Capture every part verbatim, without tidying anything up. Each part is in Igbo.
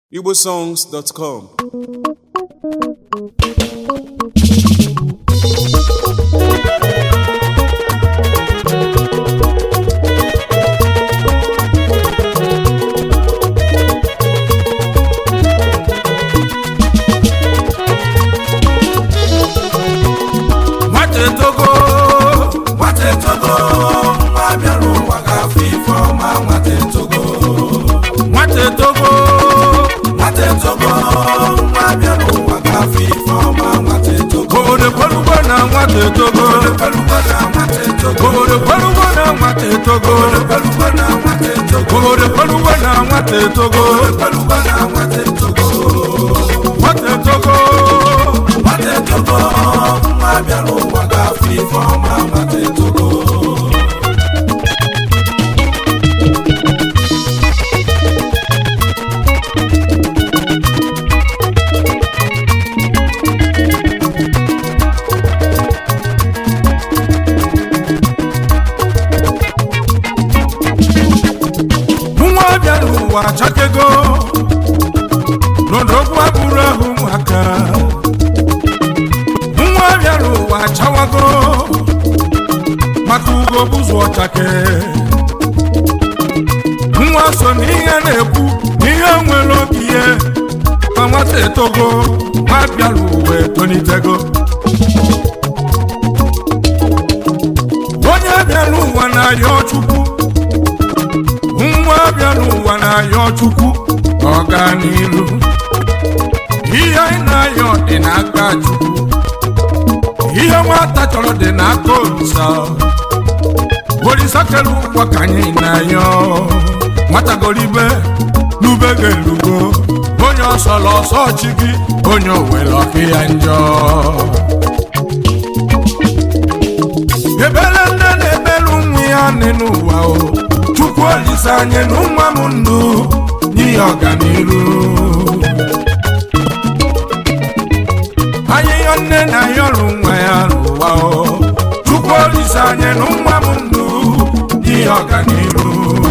igbo songs dot com. Chakego Nodogwa burahu mwaka Mwa byaru wa chawago Makugo buzo chake Mwa soni anebu Niya mwelo kiye Mamate togo Mwa byaru we tonitego Wonya byaru wana yochuku Mwa byaru wana yochuku Oganilu Iya ina yo dinaka chuku Iya wata cholo dinaka olisa Olisa kelu wakanye ina yo Mata golibe Nubege lugo Onyo solo so chiki Onyo welo kia njo Ebele nene belu mwiya nenu wao Chuku olisa nye numwa mundu Ni Oganilu Aye yonne na yoru nwa ya ruwa o Chukwu olisa nye n'ụmwa mundu Ni Oganilu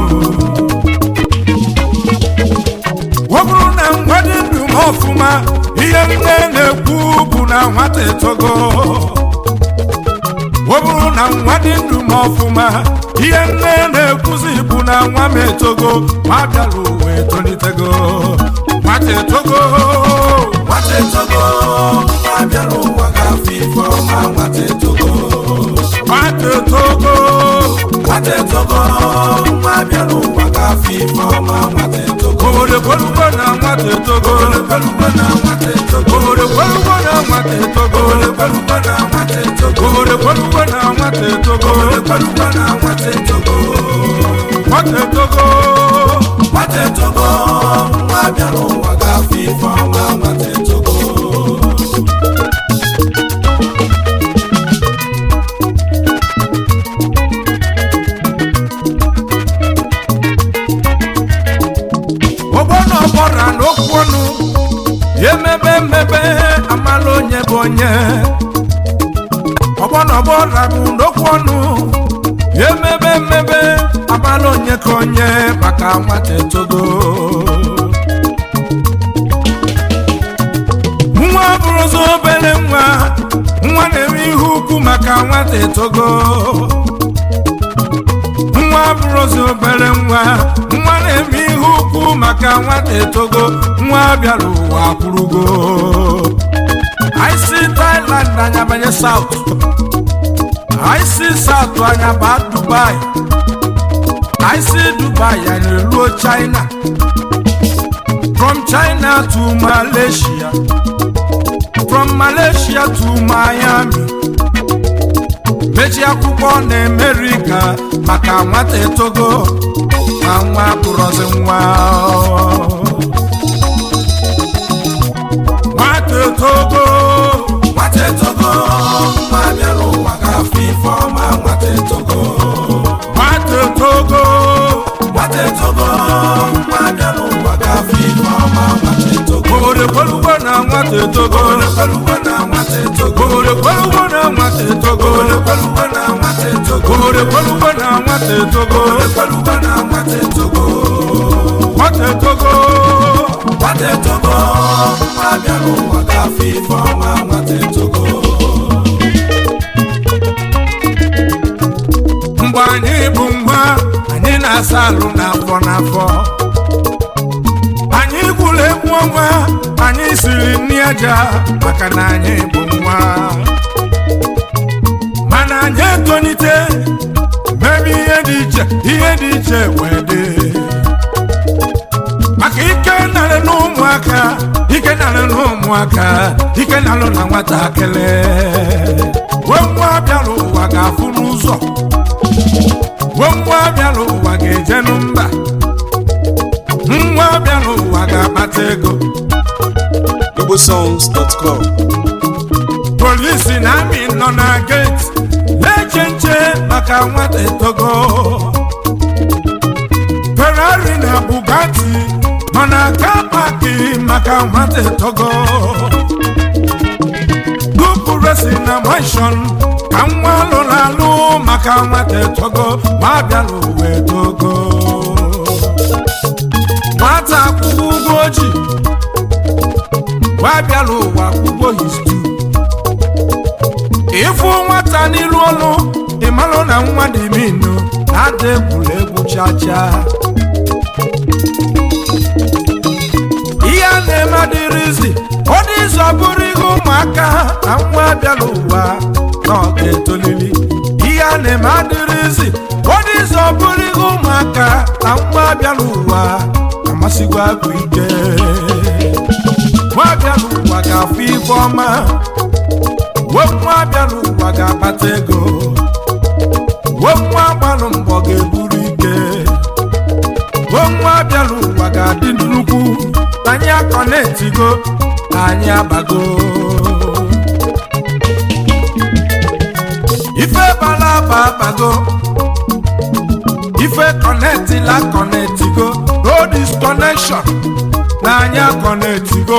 Woburu na mwadi ndu mofuma Iye mne nekwu bu na nwata etogo Woburu na mwadi ndu mofuma Iye mne nekwuzi bu na nwa metogo Mabyalu we tonitego Mwate togo Mwate togo Mabyalu wagafi foma Mwate togo Mwate togo Mwate togo Mabyalu wagafi foma Mwate togo Kore koluwa na mwate togo Kore koluwa na mwate togo Kore koluwa na mwate togo Kore koluwa na mwate togo Kore koluwa na mwate togo Kore koluwa na mwate togo Mwate togo Mwate togo Mabyalu wagafi foma Mwate togo Obono bora n'okwonu Yemebe mebe amalo nye bonye Obono bora n'okwonu Yemebe mebe amalo nye konye Maka Mwate togo Mwa burozo bele mwa Mwa nemi huku maka Mwate togo Mwa burozo bele mwa Mwa nemi huku maka Mwate togo Mwa byalu wa kurugo I see Thailand anyabanye South I see South anyaba Dubai I see Dubai and Luo China From China to Malaysia From Malaysia to Miami Mechi akwụkwọ na America Maka Mwate togo Nwa burozi nwa Mwate togo Mwate togo Mabyalu wagafi foma Mwate togo Mwate togo Mwate togo Mabyalu wagafi foma Mwate togo Kore koluwa na Mwate togo Kore koluwa na Mwate togo Kore koluwa na Mwate togo Kore koluwa na Mwate togo Kore koluwa na Mwate togo Kore koluwa na Mwate togo Mwate togo Mwate ifeọma nwata etogo mgbe anyị bụ nwa anyị na-asa alụ n'afọ n'afọ anyị gwụrụ egwu ọnwa anyị siri nri aja maka na anyị bụ nwa mana anyị etonite mebe ihe dị iche ihe dị iche wee dị maka ike narị n'ụmụaka ike narị n'ụmụaka ike narị na nwatakịrị wee nwa bịara ụwa ga-afụ n'ụzọ wee nwa bịara ụwa ga-eje n'mba nwa bịara ụwa ga-akpata ego igbo songs dot com polisi na amị nọ na gate na-eche nche maka nwata etogo Ferrari na Bugatti nọ na aka paki maka nwata etogo Gupu resi na mansion ka nwa lụrụ alụ maka nwata etogo ma bịara ụwa etogo nwata akwụkwọ ụgwọ oji wa bịara ụwa akwụkwọ histu ịfụ nwata n'ilu ọlụ ịmalụ na nwa dị minu na-ada egwuregwu chacha ihe a na-eme adịrịzi ọ dị izu ọbụrụ ihe ụmụaka na nwa bịara ụwa na ọ ga-etolili ihe a na-eme adịrịzi ọ dị izu ọbụrụ ihe ụmụaka na nwa bịara ụwa amasịgwa agụ ike nwa bịara ụwa ga-afụ ife ọma wee nwa bịara ụwa ga-akpata ego wee nwa gbalụ mbọ ga-eburu ike wee nwa bịara ụwa ga-adị nnukwu anyị akọnetigo na anyị abago ife bala aba abago ife kọnetila kọnetigo no disconnection na anyị akọnetigo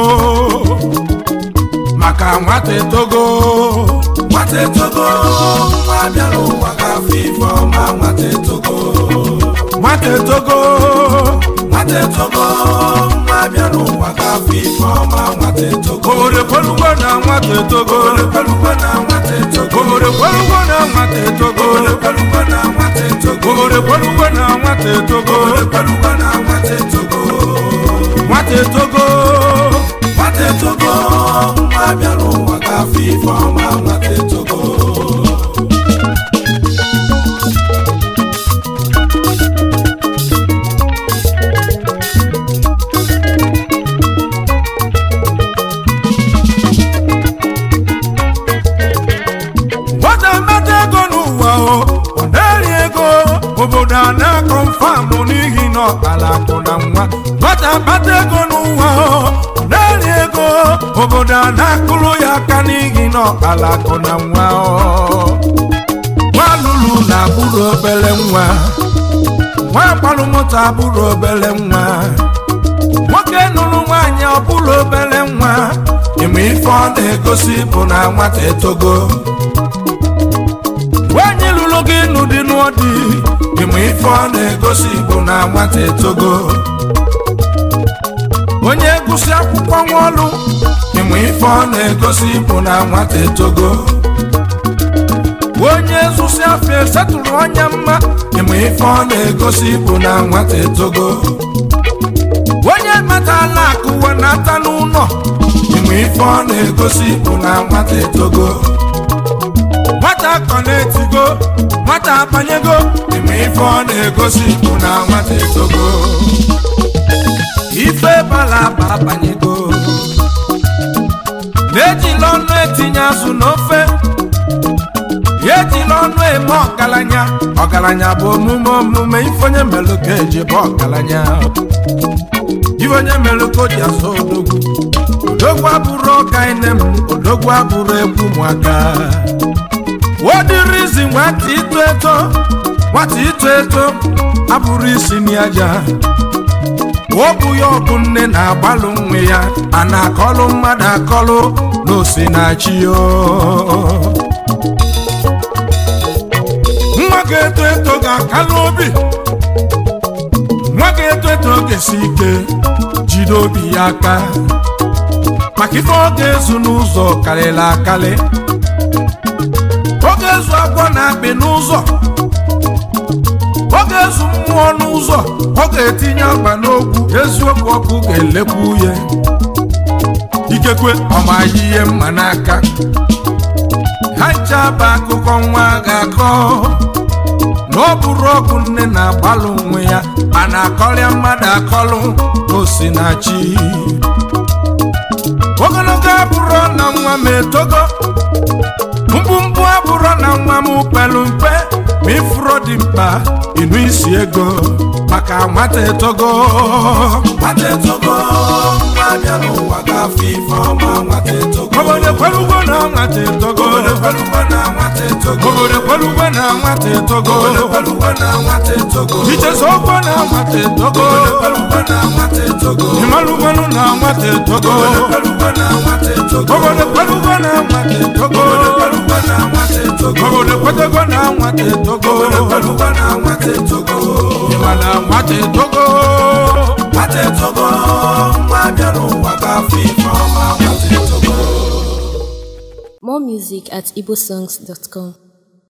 maka nwata etogo nwata etogo nwa bịara ụwa ga-afụ ifeọma nwata etogo nwata etogo nwata etogo nwa bịara ụwa ga-afụ ifeọma nwata etogo orekwelugo na nwata etogo orekwelugo na nwata etogo orekwelugo na nwata etogo orekwelugo na nwata etogo orekwelugo na nwata etogo orekwelugo na nwata etogo nwata etogo nwata etogo nwa bịara ụwa ga-afụ ifeọma nwata etogo nwata meta ego n'ụwa o ọ na-eri ego obodo a na-akọnfamụ n'ihi na ọkpala akụ na nwa nwata meta ego n'ụwa o na-eri ego obodo a na-akụrụ ya aka n'ihi na ọkpala akụ na nwa nwa lụrụ na abụrụ obere nwa nwa gbalụ moto abụrụ obere nwa nwoke nụrụ nwaanyị ọ bụrụ obere nwa ime ife ọ na-egosi bụ na nwata etogo nwaanyị lụrụ gị n'ụdị n'ụdị ime ife ọ na-egosi bụ na nwata etogo onye gụsị akwụkwọ nwaọlụ ịmụ ife ọ na-egosi bụ na nwata etogo onye zụsị afọ esetụrụ onye mma ịmụ ife ọ na-egosi bụ na nwata etogo onye metala akụwa na-ata n'ụlọ ịmụ ife ọ na-egosi bụ na nwata etogo nwata kọnetigo nwata abanyego ịmụ ife ọ na-egosi bụ na nwata etogo ife bala aba abanyego na-ejila ọnụ etinye azụ n'ofe ejila ọnụ eme ọgaranya ọgaranya bụ omume omume ife onye melụ ka eji bụ ọgaranya ife onye melụ ka o ji asọ odogwu odogwu abụrụ ọka ine m odogwu abụrụ egwu ụmụaka wodirizi nwata ito eto nwata ito eto abụrụ isi n'aja ọ bụ ya ọ bụ nne na-agbalụ nwe ya a na-akọlụ mmadụ akọlụ n'osinachi yo nwa ga-eto eto ga-akalụ obi nwa ga-eto eto ga-esi ike jide obi ya aka maka ife ọ ga-ezu n'ụzọ karịrị akarị. Ọ ga-ezu agwọ na akpị n'ụzọ, ọ ga-ezu mmụọ n'ụzọ, ọ ga-etinye agba n'okwu, eziokwu ọkụ ga-elekwu ya. Ikekwe ọma ihe mma n'aka, ha ncha bụ akụkọ nwa ga-akọ na ọ bụrụ ọgụ nne na-agbalụ onwe ya, a na-akọrịa mmadụ akọlụ n'osinachi. Ogologo abụrụ na nwa m etogo, mkpụmkpụ abụrụ na nwa m pelu mpe, ma ifuru dị mkpa ịnụ isi ego maka nwata etogo. Nwata etogo nwa bịa n'ụwa gafe ife ọma. Nwata etogo obodo kwelugo na nwata etogo, obodo kwelugo na nwata etogo, obodo kwelugo na nwata etogo, obodo kwelugo na nwata etogo, ichezo okwo na nwata etogo, obodo kwelugo na nwata etogo, imalugonu na nwata etogo, obodo kwelugo na nwata etogo, obodo kwelugo na nwata etogo, obodo kwelugo na nwata etogo, obodo kwelugo na nwata etogo, obodo kwelugo na nwata etogo, imana nwata etogo. Nwata etogo nwa bịa n'ụwa gafe ife ọma. Nwata etogo. More music at igbosongs dot com.